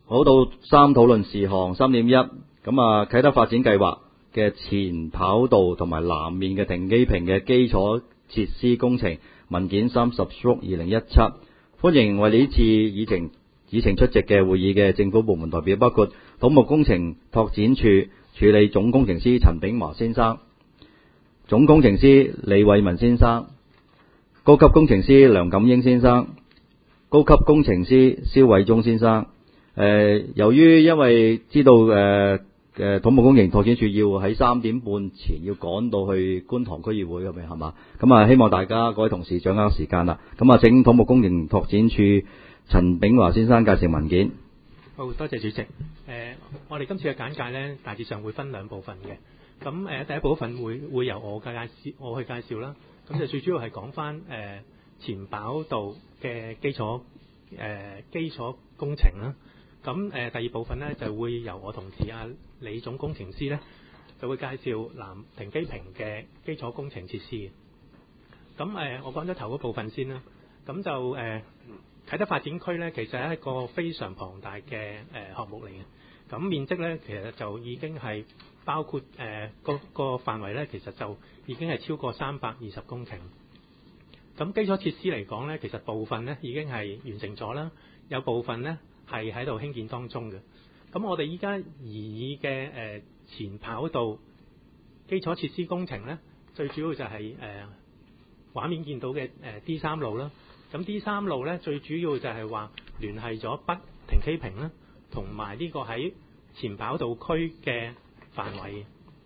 好，到3討論事項 3.1， 啟德發展計劃嘅前跑道同埋南面嘅停機坪嘅基礎設施工程文件30/2017，歡迎為呢次議程出席嘅會議嘅政府部門代表，包括土木工程拓展處處理總工程師陳炳華先生、總工程師李偉文先生、高級工程師梁錦英先生、高級工程師蕭偉忠先生。由於因為知道土木工程拓展處要喺3點半前要趕到去觀塘區議會咁樣係嘛？希望大家各位同事掌握時間啦。請土木工程拓展處陳炳華先生介紹文件。 好，多謝主席。我哋今次嘅簡介呢，大致上會分2部分嘅。第一部分會由我去介紹啦。咁就最主要係講翻前跑道嘅基礎工程啦。第二部分呢，就會由我同事李總工程師呢，就會介紹南停機坪嘅基礎工程設施。我講咗頭嗰部分先啦。啟德發展區呢，其實係一個非常龐大嘅項目嚟嘅。面積呢，其實就已經係包括個範圍呢，其實就已經係超過320公頃。基礎設施嚟講呢，其實部分呢已經係完成咗啦，有部分呢係喺度興建當中嘅。我哋依家擬議嘅前跑道基礎設施工程呢，最主要就係畫面見到嘅D3路啦。D3路呢，最主要就係話聯繫咗北停機坪啦，同埋呢個喺前跑道區嘅範圍。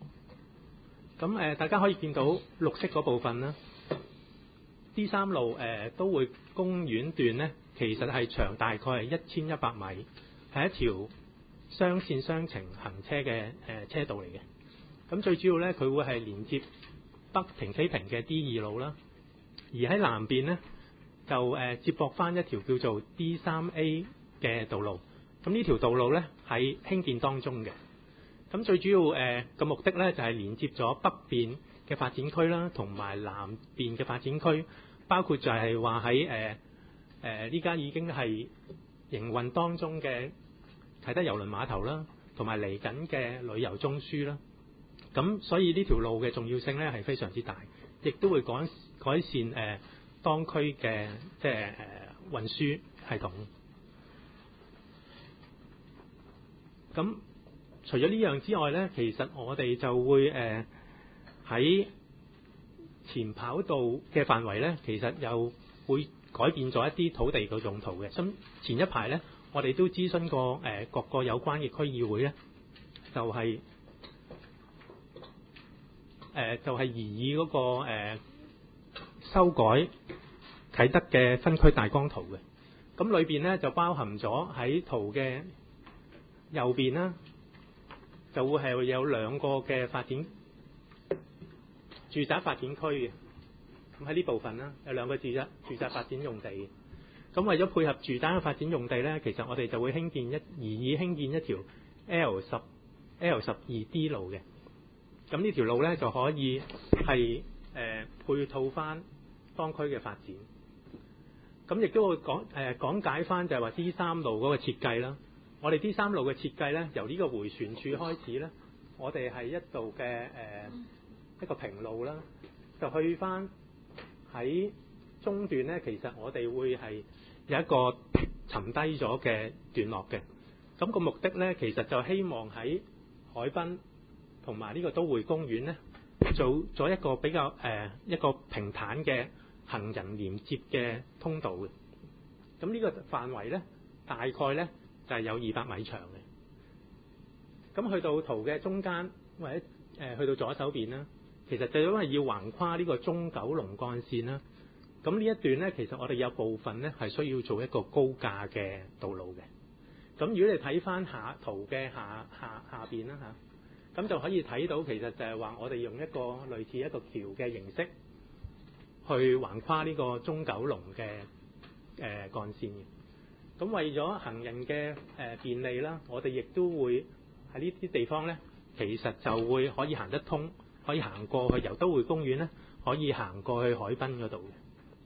大家可以見到綠色嗰部分啦。D3路都會公園段呢，其實係長大概係1100米，係一條雙線雙程行車嘅車道嚟嘅。最主要呢，佢會係連接北停機坪嘅 D2路啦，而喺南邊呢，就接駁翻一條叫做 D3A 嘅道路。呢條道路呢，喺興建當中嘅。最主要嘅目的呢，就係連接咗北邊嘅發展區啦，同埋南邊嘅發展區，包括就係話喺呢家已經係營運當中嘅啟德郵輪碼頭啦，同埋嚟緊嘅旅遊中樞啦。所以呢條路嘅重要性呢係非常之大，亦都會改善當區嘅運輸系統。除咗呢樣之外呢，其實我哋就會喺前跑道嘅範圍呢，其實又會改變咗一啲土地嘅用途嘅。前一排呢，我哋都諮詢過各個有關嘅區議會呢，就係擬議嗰個修改啟德嘅分區大綱圖嘅。裏邊呢，就包含咗喺圖嘅右邊啦，就會係有2個嘅住宅發展區嘅。喺呢部分啦，有2個住宅發展用地。為咗配合住宅嘅發展用地呢，其實我哋就會擬議興建一條 L12D 路嘅。呢條路呢，就可以係配套翻當區嘅發展。亦都會講解翻就係話 D3 路嗰個設計啦。我哋 D3 路嘅設計呢，由呢個迴旋處開始呢，我哋係一度嘅一個平路啦，就去翻喺中段呢，其實我哋會係有一個沉低咗嘅段落嘅。個目的呢，其實就希望喺海濱同埋呢個都會公園呢，做咗一個比較一個平坦嘅行人連接嘅通道嘅。呢個範圍呢，大概呢就係有200米長嘅。去到圖嘅中間或者去到左手邊啦，其實就因為要橫跨呢個中九龍幹線啦。呢一段呢，其實我哋有部分呢係需要做一個高架嘅道路嘅。如果你睇翻圖嘅下邊啦嚇，咁就可以睇到其實就係話我哋用一個類似一個橋嘅形式去橫跨呢個中九龍嘅幹線嘅。為咗行人嘅便利啦，我哋亦都會喺呢啲地方呢，其實就會可以行得通，可以行過去由都會公園呢，可以行過去海濱嗰度嘅。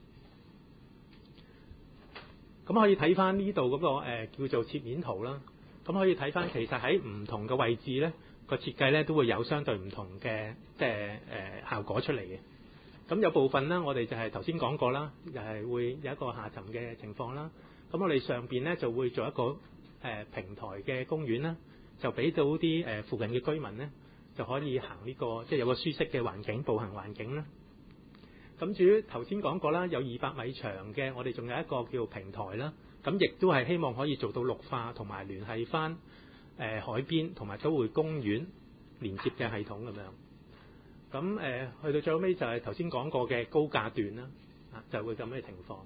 可以睇翻呢度嗰個叫做切面圖啦。 咁可以睇翻其實喺唔同嘅位置咧，個設計咧都會有相對唔同嘅效果出嚟嘅。咁有部分咧，我哋就係頭先講過啦，又係會有一個下沉嘅情況啦。咁我哋上邊咧就會做一個平台嘅公園啦，就俾到啲附近嘅居民咧就可以行呢個即係有個舒適嘅環境，步行環境啦。咁至於頭先講過啦，有200米長嘅，我哋仲有一個叫平台啦。咁亦都係希望可以做到綠化同埋聯繫翻海邊同埋都會公園連接嘅系統咁樣。咁去到最後尾就係頭先講過嘅高架段啦，就會咁嘅情況。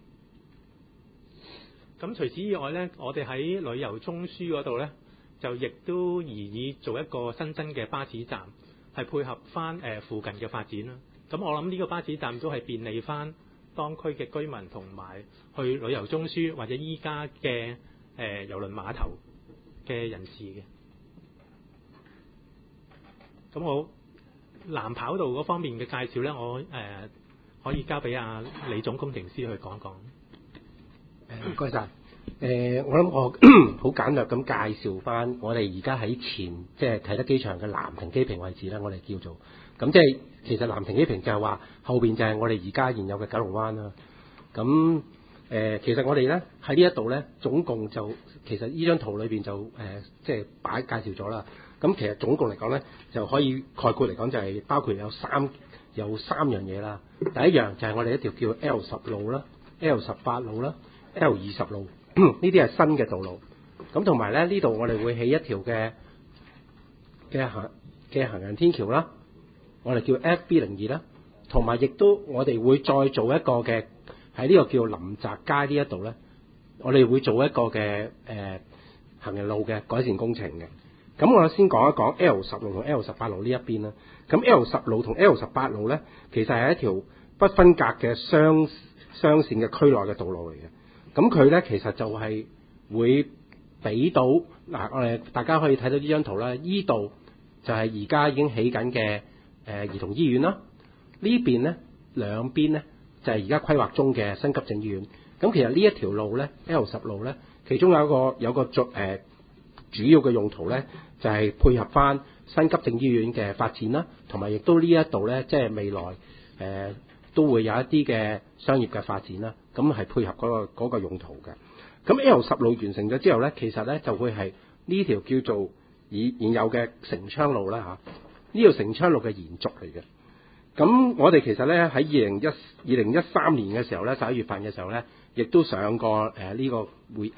咁除此以外咧，我哋喺旅遊中樞嗰度咧，就亦都擬議做一個新增嘅巴士站，係配合翻附近嘅發展啦。咁我諗呢個巴士站都係便利翻當區嘅居民同埋去旅遊中樞或者依家嘅郵輪碼頭嘅人士嘅。咁我南跑道嗰方面嘅介紹咧，我可以交俾阿李總工程師去講講。 唔該晒。我諗我好簡略咁介紹翻我哋而家喺前即係啟德機場嘅南停機坪位置啦，我哋叫做咁即係其實南停機坪就係話後邊就係我哋而家現有嘅九龍灣啦。咁其實我哋咧喺呢一度咧總共就其實呢張圖裏邊就即係介紹咗啦。咁其實總共嚟講咧就可以概括嚟講就係包括有三樣嘢啦。第一樣就係我哋一條叫 L10 路啦、L18 路啦、L20 路。呢啲係新嘅道路，咁同埋咧呢度我哋會起一條嘅行人天橋啦，我哋叫 FB02 啦，同埋亦都我哋會再做一個嘅喺呢個叫林澤街呢一度咧，我哋會做一個嘅行人路嘅改善工程嘅。咁我先講一講 L10 路同 L18 路呢一邊啦。咁 L10 路同 L18 路咧，其實係一條不分隔嘅雙線嘅區內嘅道路嚟嘅。咁佢咧其實就係會俾到嗱，大家可以睇到呢張圖啦。依度就係而家已經起緊嘅兒童醫院啦。呢邊咧兩邊咧就係而家規劃中嘅新急症醫院。咁其實呢一條路咧 L10 路咧，其中有個主要嘅用途咧，就係配合翻新急症醫院嘅發展啦，同埋亦都呢一度咧即係未來都會有一啲嘅商業嘅發展啦。咁係配合嗰個用途嘅。咁 L10 路完成咗之後咧，其實咧就會係呢條叫做現有嘅成昌路啦嚇。呢條成昌路嘅延續嚟嘅。咁我哋其實咧喺2013年嘅時候咧11月份嘅時候咧，亦都上過呢個會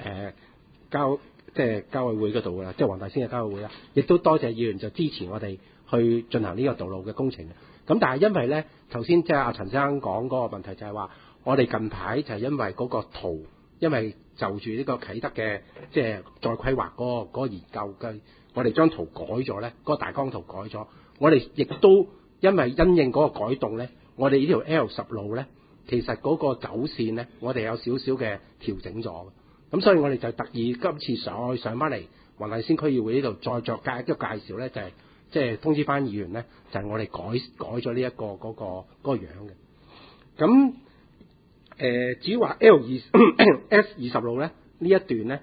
交委會嗰度啦，即係黃大仙嘅交委會啦。亦都多謝議員就支持我哋去進行呢個道路嘅工程。咁但係因為咧頭先即係阿陳生講嗰個問題就係話，我哋近排就係因為嗰個圖，因為就住呢個啟德嘅即係再規劃嗰個研究嘅，我哋將圖改咗咧，嗰個大綱圖改咗，我哋亦都因為因應嗰個改動咧，我哋呢條 L10 路咧，其實嗰個走線咧，我哋有少少嘅調整咗。咁所以我哋就特意今次上翻嚟黃大仙區議會呢度再作一個介紹咧，就係即係通知翻議員咧，就係我哋改咗呢一個嗰個樣嘅。咁至於話 S20 路咧呢一段咧，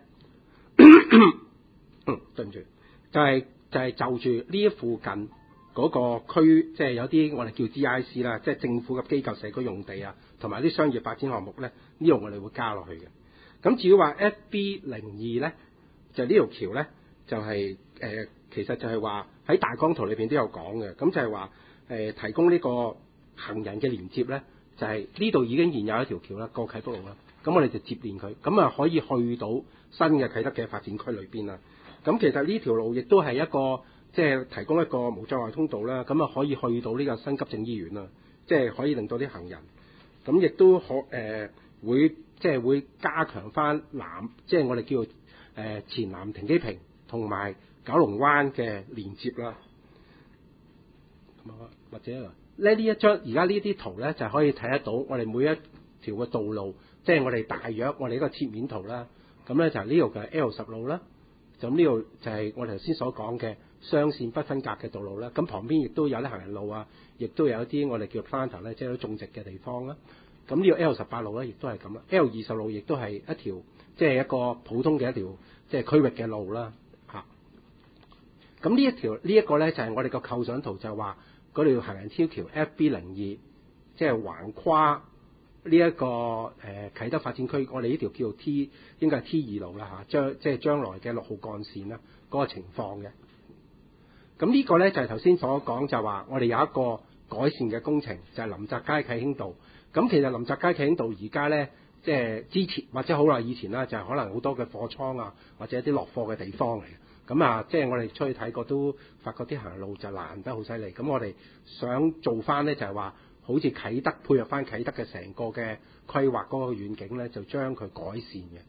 對唔住，就係就住呢一附近嗰個區，即係有啲我哋叫 GIC 啦，即係政府嘅機構社區用地啊，同埋啲商業發展項目咧，呢度我哋會加落去嘅。咁至於話 FB02 咧，就呢條橋咧，就係其實就係話喺大綱圖裏邊都有講嘅，咁就係話提供呢個行人嘅連接咧。就係呢度已經現有一條橋啦，過啟福路啦，咁我哋就接連佢，咁啊可以去到新嘅啟德嘅發展區裏邊啦。咁其實呢條路亦都係一個即係提供一個無障礙通道啦，咁啊可以去到呢個新急症醫院啦，即係可以令到啲行人，咁亦都會即係會加強翻即係我哋叫前南停機坪同埋九龍灣嘅連接啦，或者呢一張而家呢啲圖咧就可以睇得到我哋每一條嘅道路，即係我哋大約我哋呢個切面圖啦。咁咧就係呢度嘅 L10 路啦。咁呢度就係我哋頭先所講嘅雙線不分隔嘅道路啦。咁旁邊亦都有啲行人路啊，亦都有一啲我哋叫 planter 咧，即係啲種植嘅地方啦。咁呢個 L18 路咧亦都係咁啦。L20 路亦都係一條即係一個普通嘅一條即係區域嘅路啦嚇。咁呢一個咧就係我哋個構想圖，就係話嗰條行人天橋 FB02，即係橫跨呢一個啟德發展區，我哋呢條叫做 T 應該係 T2路啦嚇，即係將來嘅6號幹線啦嗰個情況嘅。咁呢個咧就係頭先所講，就話我哋有一個改善嘅工程，就係林澤街啟興道。咁其實林澤街啟興道而家咧，即係之前或者好耐以前啦，就係可能好多嘅貨倉啊，或者一啲落貨嘅地方嚟嘅。咁啊，即係我哋出去睇過都發覺啲行人路就爛得好犀利。咁我哋想做翻咧，就係話好似啟德配合翻啟德嘅成個嘅規劃嗰個遠景咧，就將佢改善嘅。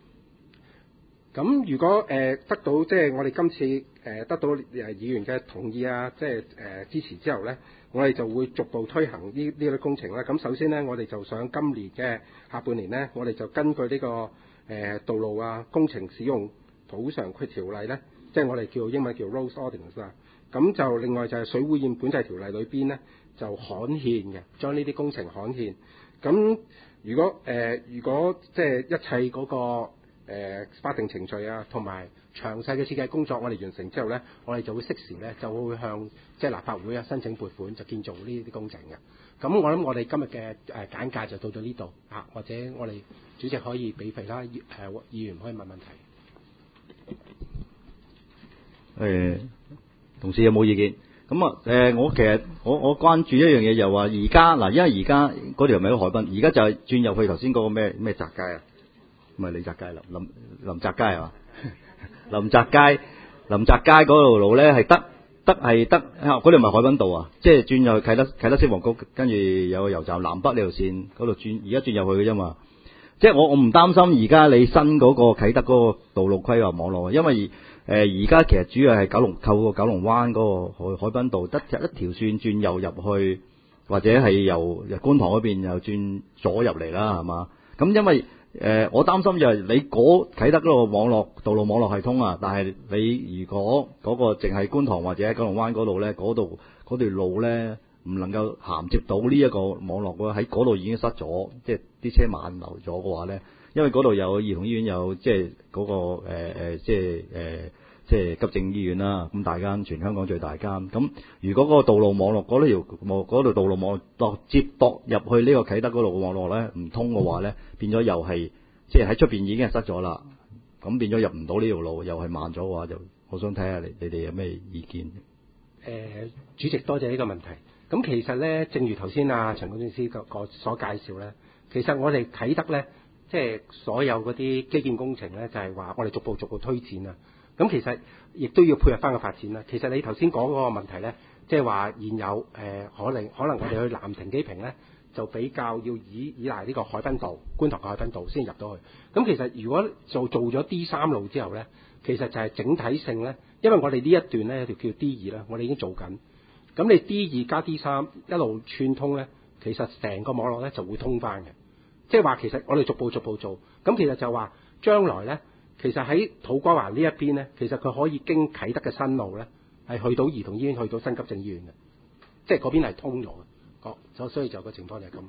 咁如果得到即係我哋今次得到議員嘅同意啊，即係支持之後咧，我哋就會逐步推行呢啲工程啦。咁首先咧，我哋就想今年嘅下半年咧，我哋就根據呢個道路啊工程使用補償條例咧，即係我哋叫英文叫 Roads Ordinance 啦。咁就另外就係水污染管制條例裏邊咧，就刊憲嘅，將呢啲工程刊憲。咁如果即係一切嗰個法定程序啊，同埋詳細嘅設計工作，我哋完成之後咧，我哋就會適時咧就會向即係立法會啊申請撥款，就建造呢啲工程嘅。咁我諗我哋今日嘅簡介就到咗呢度啊，或者我哋主席可以俾肥啦，議員可以問問題。 同事有冇意見？咁啊我其實我關注一樣嘢，就話而家嗱，因為而家嗰條咪喺海濱，而家就係轉入去頭先嗰個咩澤街啊？唔係李澤街啦，林澤街係嘛？林澤街嗰條路咧係得嗰條咪海濱道啊，即係轉入去啟德消防局，跟住有個油站南北呢條線嗰度轉，而家轉入去嘅啫嘛。即係我唔擔心而家你新嗰個啟德嗰個道路規劃網絡，因為而家其實主要係透過九龍灣嗰個海濱道得一條線轉右入去，或者係由觀塘嗰邊又轉左入嚟啦，係嘛？咁因為我擔心就係你啟德嗰個道路網絡系統啊，但係你如果嗰個淨係觀塘或者九龍灣嗰度咧，嗰條路咧唔能夠銜接到呢一個網絡嘅，喺嗰度已經塞咗，即係啲車慢流咗嘅話咧，因為嗰度有兒童醫院，有即係嗰個即係急症醫院啦，咁大間全香港最大間。咁如果嗰個道路網絡嗰條道路網絡接駁入去呢個啟德嗰度嘅網絡咧唔通嘅話咧，變咗又係即係喺出邊已經係塞咗啦，咁變咗入唔到呢條路，又係慢咗嘅話，就我想睇下你哋有咩意見？ 主席多謝呢個問題。咁其實咧，正如頭先陳公司所介紹咧，其實我哋啟德咧，即係所有嗰啲基建工程咧，就係話我哋逐步推展啊。咁其實亦都要配合翻個發展啦。其實你頭先講嗰個問題咧，即係話現有可能我哋去南亭基平咧，就比較要依賴呢個海濱道、觀塘嘅海濱道先入到去。咁其實如果做咗 D3 路之後咧，其實就係整體性咧，因為我哋呢一段咧有條叫 D2 啦，我哋已經做緊。咁你 D2 加 D3 一路串通咧，其實成個網絡咧就會通翻嘅。即係話其實我哋逐步做。咁其實就話將來咧。其實喺土瓜灣呢一邊咧，其實佢可以經啟德嘅新路咧，係去到兒童醫院、去到新急症醫院嘅，即係嗰邊係通咗嘅。所以就個情況就係咁。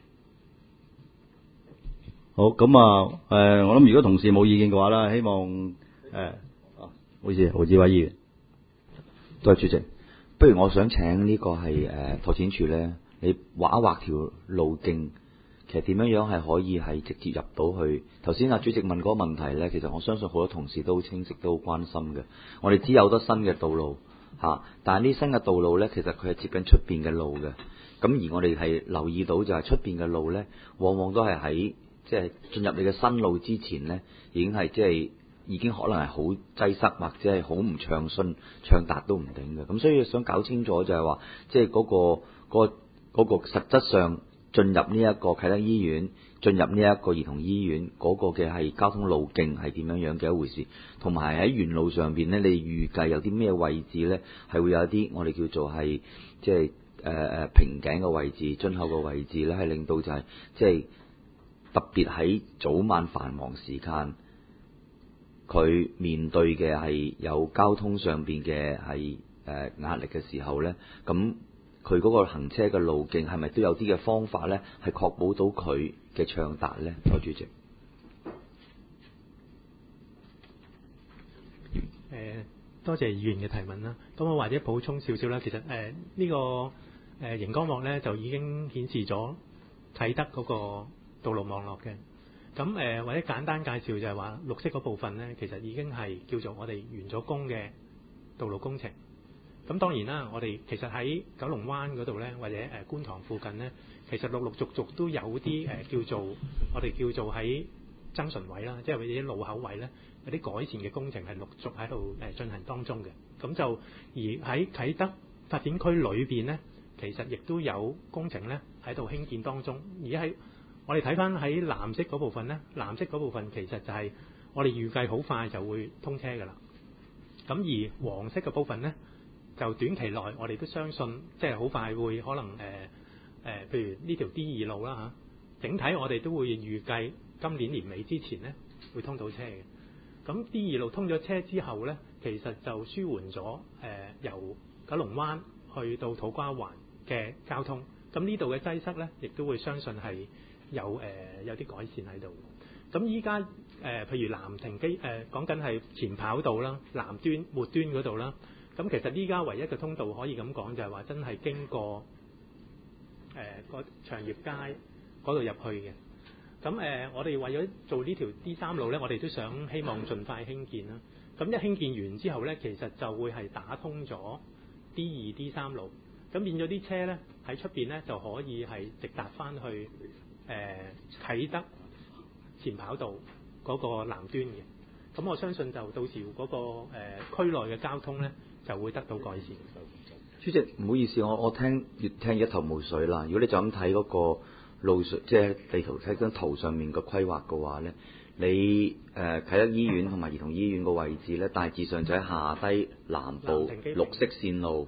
好，咁我諗如果同事冇意見嘅話啦，希望唔好意思，胡志偉議員。 多謝主席。不如我想請呢個係拓展處咧，你畫一畫條路徑。其實點樣係可以係直接入到去？頭先主席問嗰個問題咧，其實我相信好多同事都好清晰，都好關心嘅。我哋知有好多新嘅道路但係呢新嘅道路咧，其實佢係接近出邊嘅路嘅。咁而我哋係留意到就係出邊嘅路咧，往往都係喺即係進入你嘅新路之前咧，已經可能係好擠塞，或者係好唔暢順、暢達都唔定嘅。咁所以想搞清楚就係話，即係嗰個實質上。進入呢一個啟德醫院，進入呢一個兒童醫院嗰個嘅係交通路徑係點樣嘅一回事，同埋喺沿路上邊咧，你預計有啲咩位置咧係會有一啲我哋叫做係即係瓶頸嘅位置、樽口嘅位置咧，係令到就係即係特別喺早晚繁忙時間，佢面對嘅係有交通上邊嘅係壓力嘅時候咧，咁。佢嗰個行車嘅路徑係咪都有啲嘅方法咧，係確保到佢嘅暢達咧？代主席， 多謝議員嘅提問啦。咁我或者補充少少啦。其實呢個熒光幕咧就已經顯示咗啟德嗰個道路網絡嘅。咁或者簡單介紹就係話綠色嗰部分咧，其實已經係叫做我哋完咗工嘅道路工程。咁當然啦，我哋其實喺九龍灣嗰度咧，或者觀塘附近咧，其實陸陸續續都有啲叫做我哋叫做喺增順位啦，即係或者路口位咧，有啲改善嘅工程係陸續喺度進行當中嘅。咁就而喺啟德發展區裏邊咧，其實亦都有工程咧喺度興建當中。而喺我哋睇翻喺藍色嗰部分咧，藍色嗰部分其實就係我哋預計好快就會通車㗎啦。咁而黃色嘅部分咧，就短期內我哋都相信，即係好快會可能譬如呢條 D2 路啦嚇，整體我哋都會預計今年年尾之前咧會通到車嘅。咁 D2 路通咗車之後咧，其實就舒緩咗由九龍灣去到土瓜灣嘅交通。咁呢度嘅擠塞咧，亦都會相信係有啲改善喺度。咁依家譬如藍停機講緊係前跑道啦、南端末端嗰度啦。咁其實依家唯一嘅通道可以咁講，就係話真係經過個長業街嗰度入去嘅。咁我哋為咗做呢條 D3 路咧，我哋都想希望盡快興建啦。咁一興建完之後咧，其實就會係打通咗 D2、D3 路，咁變咗啲車咧喺出邊咧就可以係直達翻去啟德前跑道嗰個南端嘅。咁我相信就到時嗰個區內嘅交通咧就會得到改善。 主席，唔好意思，我越聽一頭霧水啦。如果你就咁睇嗰個路上，即係地圖睇張圖上面嘅規劃嘅話咧，你啟德醫院同埋兒童醫院個位置咧，大致上就喺下低南部綠色線路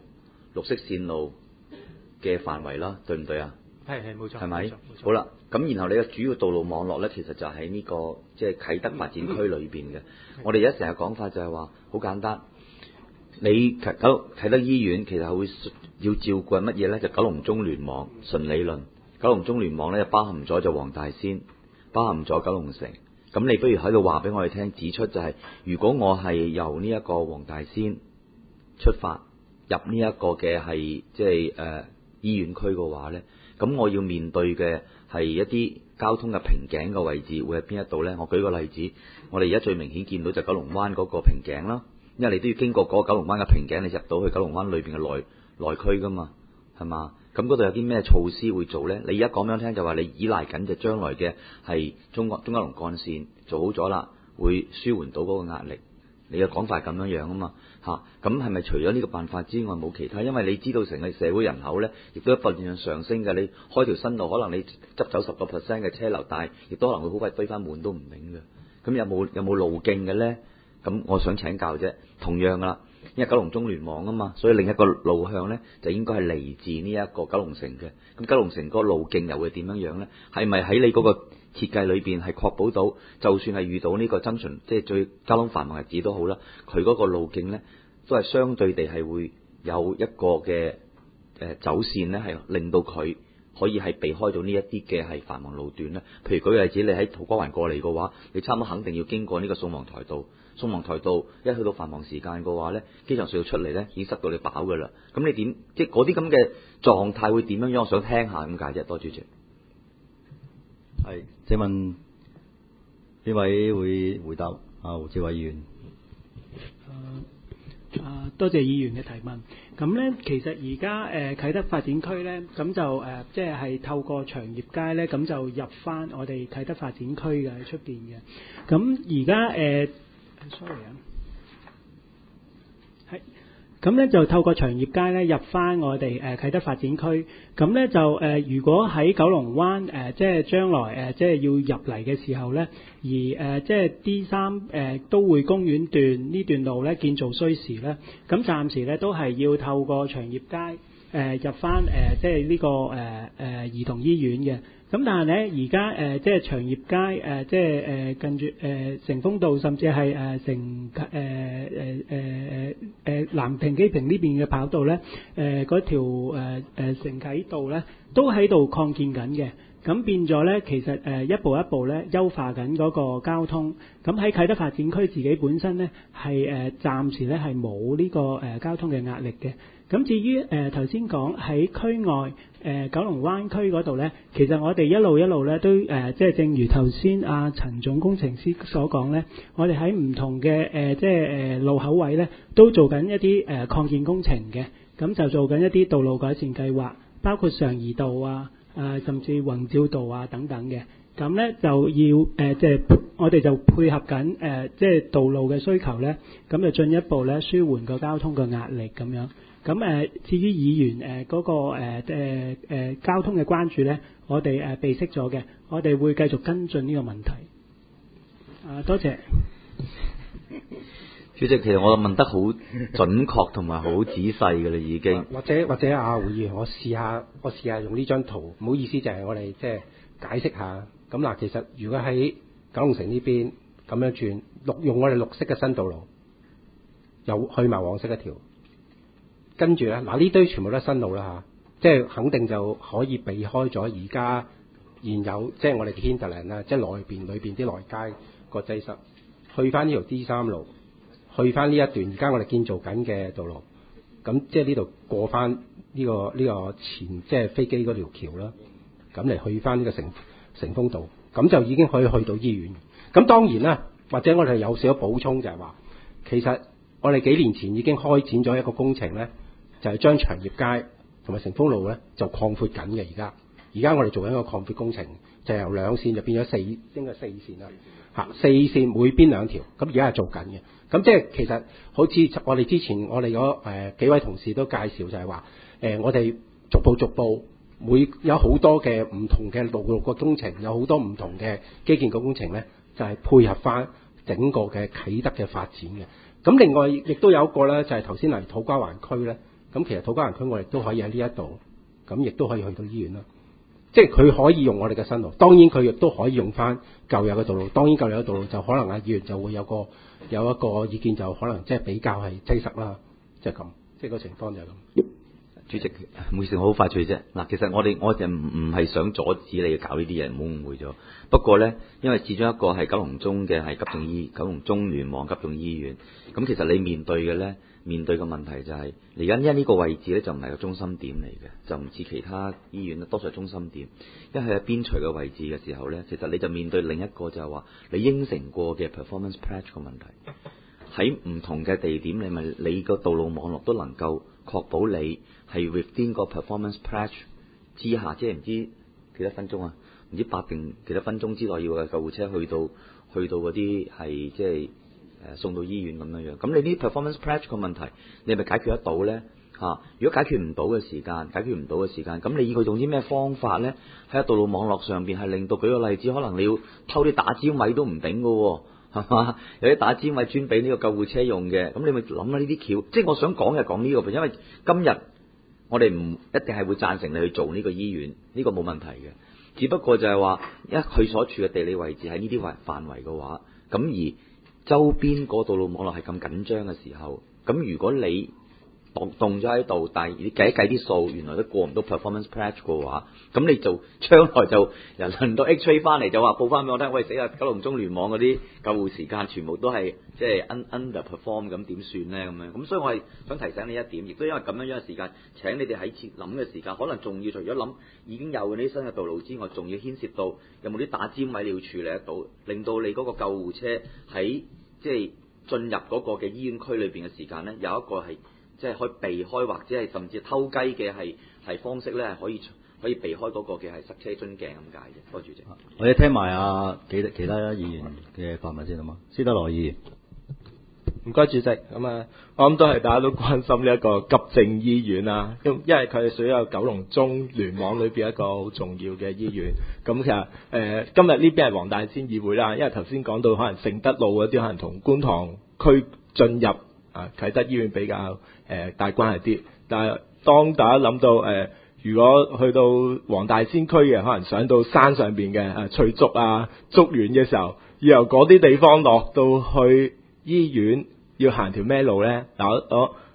嘅範圍啦，對唔對啊？ 係冇錯， 係咪？ 冇錯。 好啦，咁然後你嘅主要道路網絡咧，其實就喺呢個即係啟德發展區裏邊嘅。我哋而家成日講法就係話好簡單，你啟德醫院其實係會要照顧乜嘢咧？就九龍中聯網純理論，九龍中聯網咧就包含咗就黃大仙，包含咗九龍城。咁你不如喺度話俾我哋聽，指出就係如果我係由呢一個黃大仙出發入呢一個嘅係即係醫院區嘅話咧，咁我要面對嘅係一啲交通嘅瓶頸嘅位置會喺邊一度咧？我舉個例子，我哋而家最明顯見到就九龍灣嗰個瓶頸啦，因為你都要經過嗰個九龍灣嘅瓶頸，你入到去九龍灣裏邊嘅內區噶嘛，係嘛？咁嗰度有啲咩措施會做咧？你而家講俾我聽就話你依賴緊就將來嘅係中九龍幹線做好咗啦，會舒緩到嗰個壓力。你嘅講法係咁樣樣啊嘛嚇，咁係咪除咗呢個辦法之外冇其他？因為你知道成個社會人口咧，亦都不斷上升嘅。你開條新路，可能你執走10% 嘅車流，但係亦都可能會好快堆翻滿都唔定嘅。咁有冇路徑嘅咧？咁我想請教啫。同樣噶啦，因為九龍中聯網啊嘛，所以另一個路向咧就應該係嚟自呢一個九龍城嘅。咁九龍城嗰個路徑又會點樣樣咧？係咪喺你嗰個設計裏邊係確保到，就算係遇到呢個增順，即係最交通繁忙日子都好啦，佢嗰個路徑咧都係相對地係會有一個嘅走線咧，係令到佢可以係避開到呢一啲嘅係繁忙路段咧。譬如舉個例子，你喺土瓜灣過嚟嘅話，你差唔多肯定要經過呢個宋皇台道。宋皇台道一去到繁忙時間嘅話咧，機場隧道出嚟咧已經塞到你飽噶啦。咁你點即係嗰啲咁嘅狀態會點樣樣？我想聽下咁解啫。多謝主席。 係，請問邊位會回答？胡志偉議員。 多謝議員嘅提問。咁咧，其實而家啟德發展區咧，咁就即係透過長業街咧，咁就入翻我哋啟德發展區嘅喺出邊嘅。咁而家sorry 啊，係。咁咧就透過長業街咧入翻我哋啟德發展區，咁咧就如果喺九龍灣即係將來即係要入嚟嘅時候咧，而即係 D3 都會公園段呢段路咧建造需時咧，咁暫時咧都係要透過長業街入翻即係呢個兒童醫院嘅。咁但係咧，而家即係長業街即係近住成豐道，甚至係南停機坪呢邊嘅跑道咧，嗰條承啟道咧都喺度擴建緊嘅。 咁變咗咧，其實一步一步咧優化緊嗰個交通。咁喺啟德發展區自己本身咧係暫時咧係冇呢個交通嘅壓力嘅。咁至於頭先講喺區外九龍灣區嗰度咧，其實我哋一路咧都即係正如頭先阿陳總工程師所講咧，我哋喺唔同嘅即係路口位咧都做緊一啲擴建工程嘅，咁就做緊一啲道路改善計劃，包括常怡道啊、甚至宏照道啊等等嘅。咁咧就要即係我哋就配合緊即係道路嘅需求咧，咁就進一步咧舒緩個交通嘅壓力咁樣。咁至於議員嗰個交通嘅關注咧，我哋備悉咗嘅，我哋會繼續跟進呢個問題。多謝。 主席，其實我問得好準確同埋好仔細嘅啦，已經。 或者阿胡議員，我試下用呢張圖，唔好意思，就係我哋即係解釋下。咁嗱，其實如果喺九龍城呢邊咁樣轉用我哋綠色嘅新道路，又去埋黃色一條。跟住咧，嗱呢堆全部都係新路啦嚇，即係肯定就可以避開咗而家現有即係我哋嘅 hinterland 啦，即係裏邊啲內街個擠塞，去翻呢條 D3 路，去翻呢一段而家我哋建造緊嘅道路，咁即係呢度過翻呢個前即係飛機嗰條橋啦，咁嚟去翻呢個成豐道，咁就已經可以去到醫院。咁當然啦，或者我哋有少少補充就係話，其實我哋幾年前已經開展咗一個工程咧。就係將長業街同埋成豐路咧就擴闊緊嘅。而家我哋做緊一個擴闊工程，就由2線就變咗應該4線啦嚇，4線每邊2條，咁而家係做緊嘅。咁即係其實好似我哋之前我哋嗰幾位同事都介紹就係話我哋逐步會有好多嘅唔同嘅路個工程，有好多唔同嘅基建個工程咧，就係配合翻整個嘅啟德嘅發展嘅。咁另外亦都有一個咧，就係頭先嚟土瓜灣區咧。咁其實土瓜灣區我哋都可以喺呢一度，咁亦都可以去到醫院啦。即係佢可以用我哋嘅新路，當然佢亦都可以用翻舊有嘅道路。當然舊有嘅道路就可能議員就會有一個意見，就可能即係比較係擠塞啦，即係咁，即係個情況就係咁。 主席，唔好意思，我好快脆啫。嗱，其實我就唔係想阻止你搞呢啲嘢，唔好誤會咗。不過咧，因為始終一個係九龍中嘅係急症九龍中聯網急症醫院，咁其實你面對嘅問題就係，而家因為呢個位置咧就唔係個中心點嚟嘅，就唔似其他醫院多數係中心點。因為喺邊陲嘅位置嘅時候咧，其實你就面對另一個就係話，你應承過嘅 performance pledge 嘅問題。喺唔同嘅地點，你個道路網絡都能夠確保你係 within 個 performance pledge 之下，即係唔知幾多分鐘啊？唔知8定幾多分鐘之內要嘅救護車去到嗰啲係即係送到醫院咁樣樣。咁你啲 performance pledge 個問題，你係咪解決得到咧？如果解決唔到嘅時間，咁你要佢用啲咩方法咧？喺道路網絡上邊係令到，舉個例子，可能你要偷啲打尖位都唔頂㗎喎。係嘛？有啲打尖位專俾呢個救護車用嘅，咁你咪諗下呢啲橋。即係我想講就講呢個，因為今日我哋唔一定係會贊成你去做呢個醫院，呢個冇問題嘅。只不過就係話，佢所處嘅地理位置喺呢啲範圍嘅話，咁而周邊嗰道路網絡係咁緊張嘅時候，咁如果你動咗喺度，但係你計一計啲數，原來都過唔到 performance pledge 嘅話，咁你就將來就人輪到 X-ray 翻嚟就話報翻俾我聽，喂死啊！九龍中聯網嗰啲救護時間全部都係即係 underperform，咁點算咧？咁樣咁，所以我係想提醒你一點，亦都因為咁樣嘅時間，請你哋喺諗嘅時間，可能仲要除咗諗已經有嗰啲新嘅道路之外，仲要牽涉到有冇啲打尖位你要處理得到，令到你嗰個救護車喺即係進入嗰個嘅醫院區裏邊嘅時間咧，有一個係。即係可以避開或者係甚至偷雞嘅係方式咧，係可以避開嗰個嘅係塞車樽頸咁解嘅。多謝主席。 我哋聽埋其他議員嘅發問先好嗎？施德來議員。 唔該主席。咁我諗都係大家都關心呢一個急症醫院啦，因為佢係屬於九龍中聯網裏邊一個好重要嘅醫院。咁其實今日呢邊係黃大仙議會啦，因為頭先講到可能盛德路嗰啲可能同觀塘區進入啟德醫院比較大關係啲，但係當大家諗到如果去到黃大仙區嘅，可能上到山上邊嘅翠竹竹園嘅時候，要由嗰啲地方落到去醫院要行條咩路咧？嗱，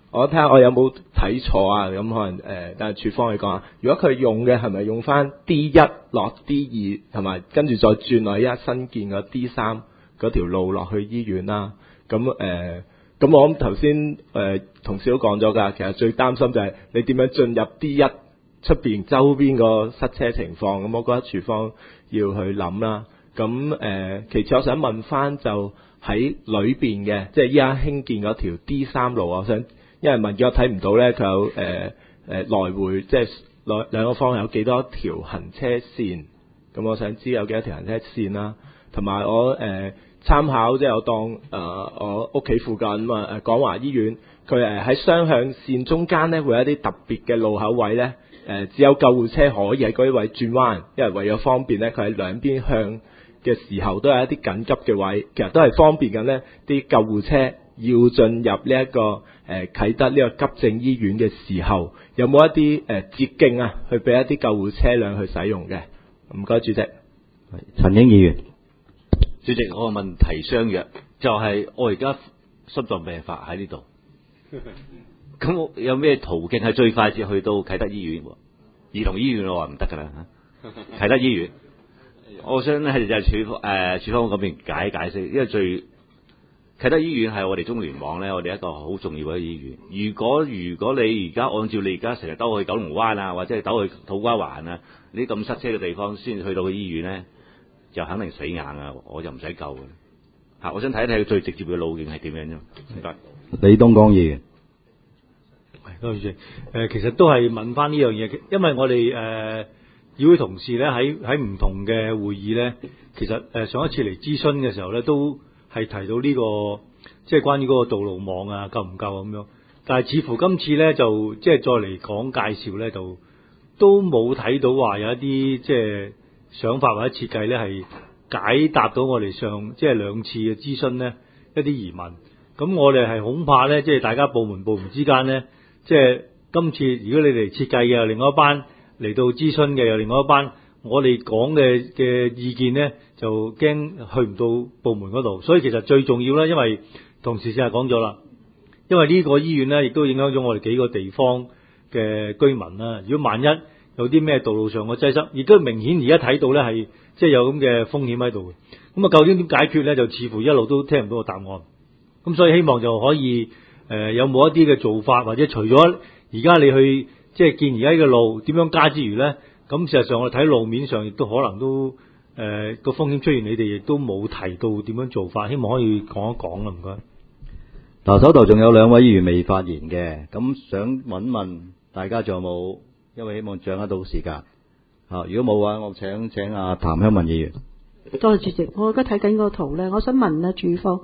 我睇下我有冇睇錯啊？咁可能但係處方去講啊，如果佢用嘅係咪用翻 D1 落 D2，同埋跟住再轉落一新建個 D3嗰條路落去醫院啦？咁咁我諗頭先同事都講咗㗎，其實最擔心就係你點樣進入 D1出邊周邊個塞車情況，咁我覺得處方要去諗啦。咁其次我想問翻就喺裏邊嘅，即係依家興建嗰條 D3路，我想因為文件我睇唔到咧，佢有來回即係兩個方向有幾多條行車線，咁我想知有幾多條行車線啦，同埋我參考即係我當我屋企附近啊廣華醫院，佢喺雙向線中間咧會有一啲特別嘅路口位咧，只有救護車可以喺嗰啲位轉彎，因為為咗方便咧，佢喺兩邊向嘅時候都有一啲緊急嘅位，其實都係方便緊呢啲救護車要進入呢一個啟德呢個急症醫院嘅時候，有冇一啲捷徑啊，去俾一啲救護車輛去使用嘅？唔該，主席。 陳英議員。 主席，我個問題相約，就係我而家心臟病發喺呢度，咁有咩途徑係最快捷去到啟德醫院？兒童醫院我話唔得㗎啦，啟德醫院，我想咧就係處方嗰邊解釋，因為啟德醫院係我哋中聯網咧，我哋一個好重要嘅醫院。如果你而家按照你而家成日兜去九龍灣啊，或者係兜去土瓜灣啊，呢啲咁塞車嘅地方先去到個醫院咧，就肯定死硬啊！我就唔使救嘅嚇。我想睇一睇最直接嘅路徑係點樣啫。唔該。 李東江議員。 多謝主席。其實都係問翻呢樣嘢，因為我哋議會同事咧喺唔同嘅會議咧，其實上一次嚟諮詢嘅時候咧，都係提到呢個即係關於嗰個道路網啊夠唔夠咁樣。但係似乎今次咧就即係再嚟講介紹咧，就都冇睇到話有一啲即係想法或者設計咧係解答到我哋上即係兩次嘅諮詢咧一啲疑問。咁我哋係恐怕咧，即係大家部門之間咧，即係今次如果你哋設計嘅有另外一班嚟到諮詢嘅有另外一班，我哋講嘅意見咧就驚去唔到部門嗰度。所以其實最重要咧，因為同事先係講咗啦，因為呢個醫院咧亦都影響咗我哋幾個地方嘅居民啦。如果萬一有啲咩道路上嘅擠塞，亦都明顯而家睇到咧係即係有咁嘅風險喺度嘅。咁啊，究竟點解決咧？就似乎一路都聽唔到個答案。咁所以希望就可以有冇一啲嘅做法，或者除咗而家你去即係見而家呢個路點樣加之餘咧，咁事實上我哋睇路面上亦都可能都個風險出現，你哋亦都冇提到點樣做法，希望可以講一講啦，唔該。 嗱，手頭仲有兩位議員未發言嘅，咁想問大家仲有冇？因為希望掌握到時間。如果冇嘅話，我請阿譚香文議員。 多謝主席，我而家睇緊個圖咧，我想問啊，主方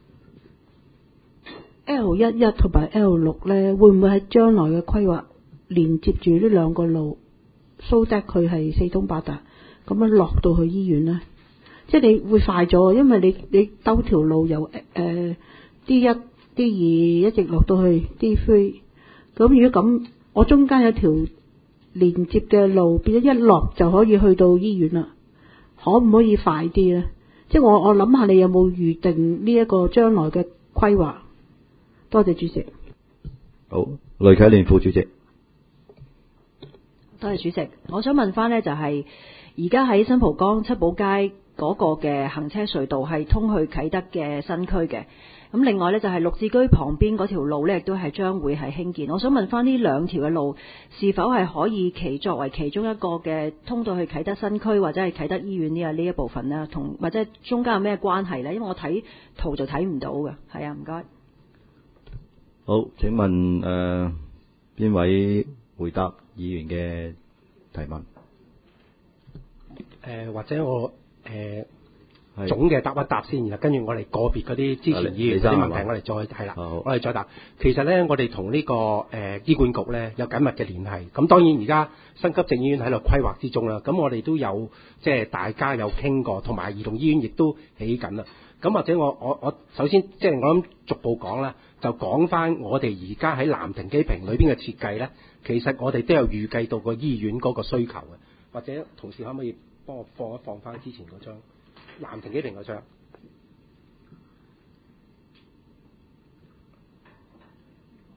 L11 同埋 L6咧，會唔會喺將來嘅規劃連接住呢兩個路，蘇德佢係四通八達，咁樣落到去醫院咧？即係你會快咗，因為你兜條路由D1、D2 一直落到去 D3，咁如果咁，我中間有條連接嘅路，變咗一落就可以去到醫院啦，可唔可以快啲咧？即係我諗下，你有冇預定呢一個將來嘅規劃？多謝主席。 好，雷啟蓮副主席。 多謝主席，我想問翻呢，就係而家喺新蒲崗七寶街嗰個嘅行車隧道係通去啟德嘅新區嘅。咁另外呢，就係綠置居旁邊嗰條路呢，亦都係將會係興建。我想問翻呢兩條嘅路是否係可以作為其中一個嘅通到去啟德新區或者係啟德醫院呢一部分呢？同或者中間有咩關係呢？因為我睇圖就睇唔到嘅。係啊，唔該。 好，請問邊位回答議員嘅提問？ 或者我總嘅答一答先，然後跟住我哋個別嗰啲之前議員嗰啲問題，我哋再係啦，我哋再答。其實咧，我哋同呢個醫管局咧有緊密嘅聯繫。咁當然而家新急症醫院喺度規劃之中啦。咁我哋都有即係大家有傾過，同埋兒童醫院亦都起緊啦。咁或者我首先即係我諗逐步講啦，就講翻我哋而家喺藍亭基平裏邊嘅設計咧，其實我哋都有預計到個醫院嗰個需求嘅。或者同事可唔可以幫我放翻之前嗰張藍亭基平嗰張？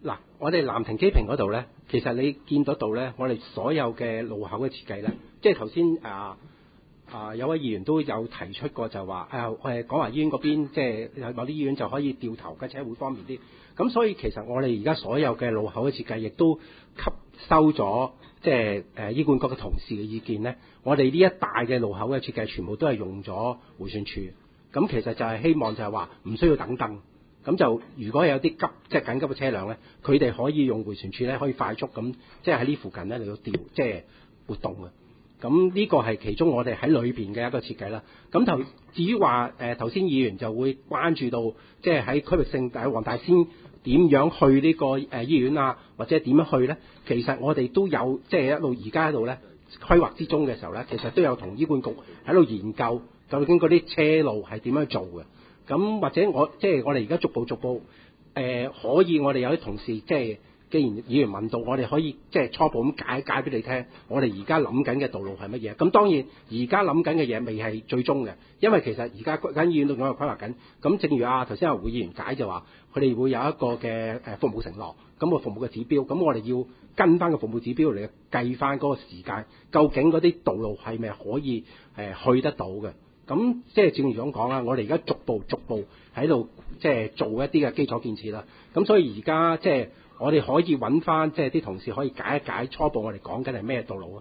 嗱，我哋藍亭基平嗰度咧，其實你見得到咧，我哋所有嘅路口嘅設計咧，即係頭先有位議員都有提出過就話廣華醫院嗰邊，即係有某啲醫院就可以掉頭嘅車會方便啲。咁所以其實我哋而家所有嘅路口嘅設計，亦都吸收咗即係醫管局嘅同事嘅意見咧。我哋呢一帶嘅路口嘅設計，全部都係用咗迴旋處。咁其實就係希望就係話唔需要等燈。咁就如果有啲即係緊急嘅車輛咧，佢哋可以用迴旋處咧，可以快速咁即係喺呢附近咧嚟到調即係活動嘅。咁呢個係其中我哋喺裏邊嘅一個設計啦。咁至於話頭先議員就會關注到，即係喺區域性喺黃大仙點樣去呢個醫院啊，或者點樣去咧？其實我哋都有即係一路而家喺度咧規劃之中嘅時候咧，其實都有同醫管局喺度研究究竟嗰啲車路係點樣做嘅。咁或者我哋而家逐步可以我哋有啲同事即係既然議員問到，我哋可以即係初步咁解俾你聽，我哋而家諗緊嘅道路係乜嘢？咁當然而家諗緊嘅嘢未係最終嘅，因為其實而家間醫院都喺度規劃緊。咁正如頭先會議員解就話，佢哋會有一個嘅服務承諾，咁個服務嘅指標，咁我哋要跟翻個服務指標嚟計翻嗰個時間，究竟嗰啲道路係咪可以去得到嘅？咁即係正如咁講啦，我哋而家逐步喺度即係做一啲嘅基礎建設啦。咁所以而家即係我哋可以揾翻即係啲同事可以解一解初步我哋講緊係咩道路啊？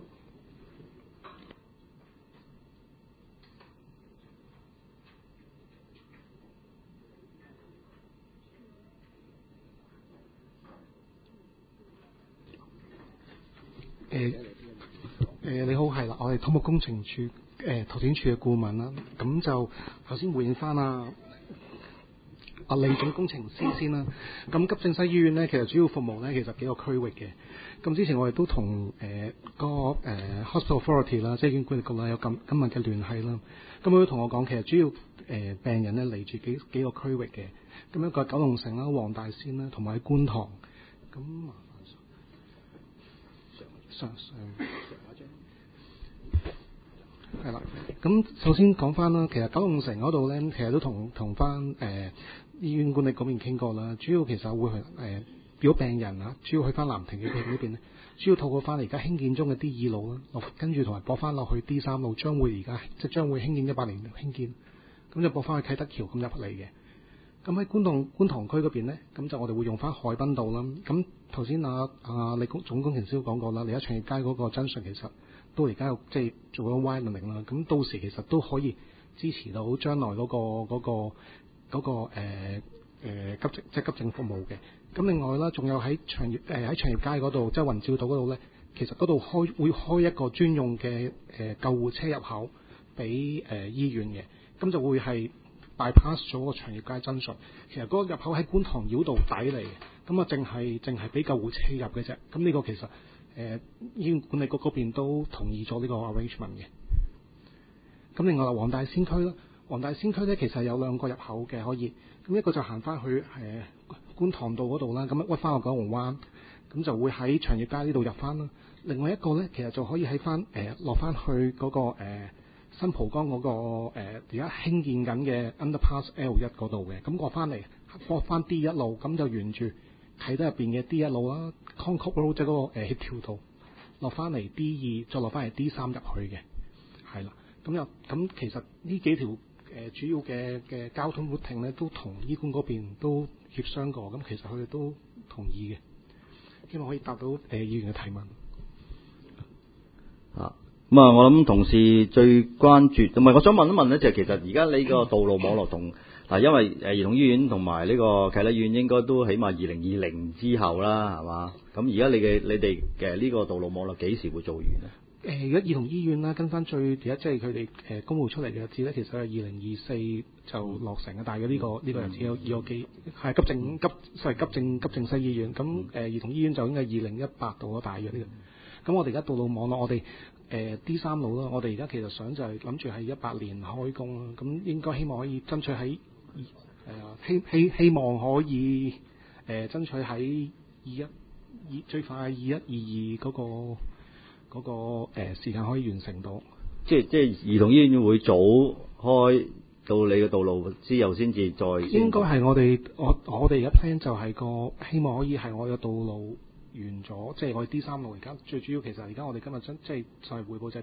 你好，係啦，我係土木工程處圖展處嘅顧問啦。咁就頭先回應翻李總工程師先啦。咁急症西醫院咧，其實主要服務咧，其實幾個區域嘅。咁之前我哋都同Hospital Authority 啦，即係醫院管理局啦，有今日嘅聯繫啦。咁佢都同我講，其實主要病人咧嚟住幾個區域嘅。咁一個係九龍城啦、黃大仙啦，同埋喺觀塘。咁上係啦，咁首先講翻啦，其實九龍城嗰度咧，其實都同翻醫院管理嗰邊傾過啦。主要其實會去如果病人主要去翻藍亭嘅呢邊咧，主要透過翻而家興建中嘅 D2 路啦，跟住同埋駁翻落去 D3 路，將會興建18年興建，咁就駁翻去啟德橋咁入嚟嘅。咁喺觀塘區嗰邊咧，咁就我哋會用翻海濱道啦。咁頭先李總工程師都講過啦，而家長業街嗰個真相其實都而家即係做咗 widening 啦。咁到時其實都可以支持到將來嗰個急症服務嘅。咁另外啦，仲有喺長業街嗰度，即係雲照道嗰度咧，其實嗰度會開一個專用嘅救護車入口俾醫院嘅，咁就會係bypass 咗個長業街真順，其實嗰個入口喺觀塘繞道底嚟嘅，咁啊淨係俾救護車入嘅啫。咁呢個其實醫院管理局嗰邊都同意咗呢個 arrangement 嘅。咁另外黃大仙區啦，黃大仙區咧其實有兩個入口嘅可以，咁一個就行翻去觀塘道嗰度啦，咁屈翻個九龍灣，咁就會喺長業街呢度入翻啦。另外一個咧，其實就可以喺翻落翻去嗰個新蒲崗嗰個而家興建緊嘅 Underpass L1 嗰度嘅，咁過翻嚟駁翻 D1 路，咁就沿住啟德入邊嘅 D1 路啦 Concord Road 即係嗰個協調道落翻嚟 D2，再落翻嚟 D3 入去嘅，係啦。咁其實呢幾條主要嘅交通活停咧，都同醫管嗰邊都協商過，咁其實佢哋都同意嘅，希望可以答到議員嘅提問。 咁啊，我諗同事最關注，同埋我想問一問咧，就係其實而家呢個道路網絡同因為兒童醫院同埋呢個啟德醫院應該都起碼2020之後啦，係嘛？咁而家你哋嘅呢個道路網絡幾時會做完咧？ 而家兒童醫院啦，跟翻最第一即係佢哋公佈出嚟嘅日子咧，其實係2024就落成嘅，但係呢個日子有機係急症西醫院，咁兒童醫院就應該係2018度咯，大約呢個。咁我哋而家道路網絡，我哋D3 路啦，我哋而家其實想就係諗住係18年開工啦，咁應該希望可以爭取喺希望可以爭取喺最快21、22嗰個時間可以完成到。 即係兒童醫院會早開到你嘅道路之後先至再。 應該係我哋而家 plan 就係希望可以係我嘅道路完咗，即係我哋 D3 路而家最主要其實而家我哋今日即係就係匯報就係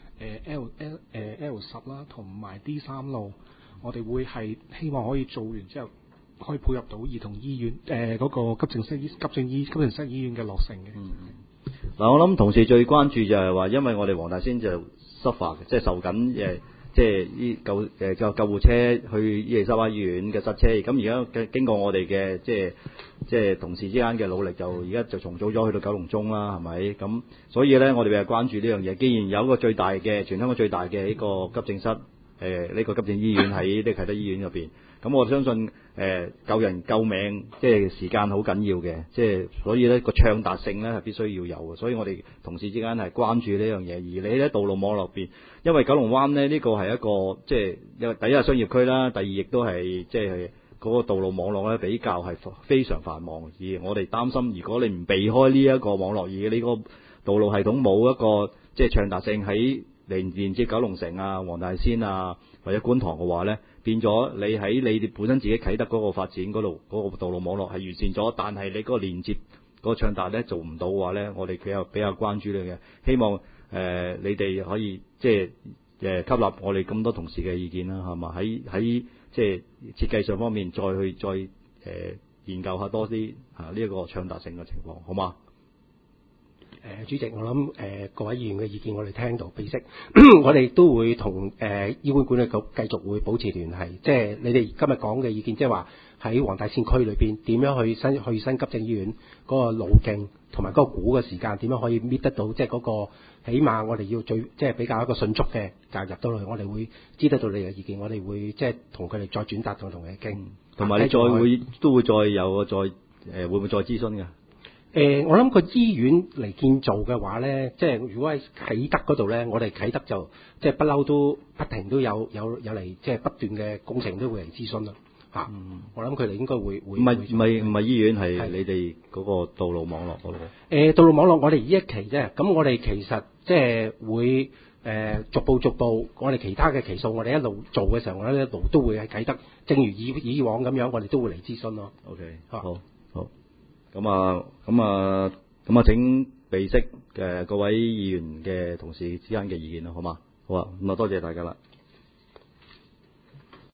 L10啦，同埋 D3 路，我哋會係希望可以做完之後，可以配合到兒童醫院嗰個急症室醫院嘅落成嘅。 嗱，我諗同事最關注就係話，因為我哋黃大仙就suffer嘅，即係受緊即係呢救護車去伊利沙伯醫院嘅塞車。咁而家經過我哋嘅即係同事之間嘅努力，就而家就重組咗去到九龍中啦，係咪？咁所以咧，我哋係關注呢樣嘢。既然有一個最大嘅全香港最大嘅呢個急症室，呢個急症醫院喺呢個啟德醫院入邊。咁我相信救人救命，即係時間好緊要嘅，即係所以咧個暢達性咧係必須要有嘅。所以我哋同事之間係關注呢樣嘢。而你喺道路網絡邊，因為九龍灣咧呢個係一個即係第一係商業區啦，第二亦都係即係嗰個道路網絡咧比較係非常繁忙。而我哋擔心，如果你唔避開呢一個網絡，而呢個道路系統冇一個即係暢達性喺連接九龍城啊、黃大仙啊或者觀塘嘅話咧，變咗你喺你哋本身自己啟德嗰個發展嗰度嗰個道路網絡係完善咗，但係你嗰個連接嗰個暢達咧做唔到嘅話咧，我哋比較關注呢樣嘢。希望你哋可以即係吸納我哋咁多同事嘅意見啦，係嘛？喺即係設計上方面再研究下多啲呢一個暢達性嘅情況，好嘛？ 主席，我諗各位議員嘅意見我哋聽到，備悉我哋都會同醫管管理局繼續會保持聯繫。即係你哋今日講嘅意見，即係話喺黃大仙區裏邊點樣去新急症醫院嗰個路徑同埋嗰個估嘅時間點樣可以搣得到，即係嗰個起碼我哋要即係比較一個迅速嘅就入到去，我哋會知得到你嘅意見，我哋會即係同佢哋再轉達同佢哋傾。 同埋你都會再有會唔會再諮詢㗎？ 我諗個醫院嚟建造嘅話咧，即係如果喺啟德嗰度咧，我哋啟德就即係不嬲都不停都有嚟，即係不斷嘅工程都會嚟諮詢啦。我諗佢哋應該會唔係醫院，係你哋嗰個道路網絡嗰度。 道路網絡我哋呢一期啫，咁我哋其實即係會逐步，我哋其他嘅期數我哋一路做嘅時候，我哋一路都會喺啟德，正如以往咁樣，我哋都會嚟諮詢咯。 OK，好。咁啊，請備悉各位議員嘅同事之間嘅意見啦，好嘛？好啊，咁啊，多謝大家啦。